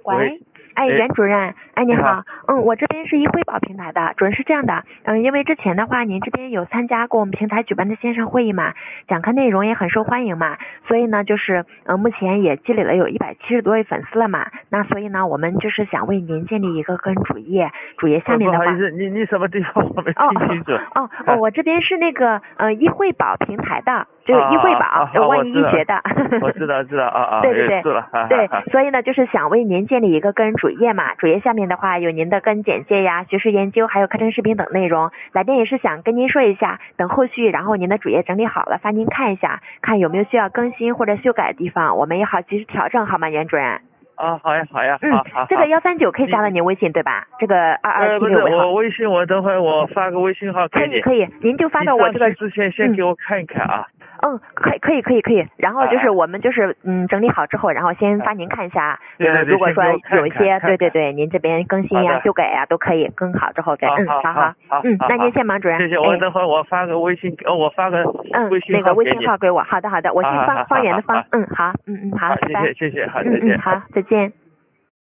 喂，哎，袁主任，哎，你好，我这边是一汇宝平台的，主任是这样的，因为之前的话，您这边有参加过我们平台举办的线上会议嘛，讲课内容也很受欢迎嘛，所以呢，就是目前也积累了有170多位粉丝了嘛，那所以呢，我们就是想为您建立一个个人主页，主页下面的话， 不好意思，你什么地方我没听清楚？ 我这边是那个一汇宝平台的。就是一汇宝，就万一医学的。 我知道对对对， 是了。 对，所以呢，就是想为您建立一个个人主页嘛，主页下面的话有您的个人简介呀、学术研究，还有课程视频等内容。来电也是想跟您说一下，等后续然后您的主页整理好了，发您看一下，看有没有需要更新或者修改的地方，我们也好及时调整，好吗，袁主任？ 好呀。 这个139可以加到您微信对吧？这个22765号。 我微信我等会我发个微信号给你。 可以，您就发到我这个。 之前先给我看一看啊。 可以。然后就是我们就是整理好之后，然后先发您看一下。 对， 如果说有一些看对，您这边更新呀、修改呀都可以，更好之后给。好。那您先忙，主任。 谢谢，我等会儿我发个微信，我发个微信号那个微信号给我。好的，我姓方，方圆的方。好，好， 谢谢，好，再见。 好，再见。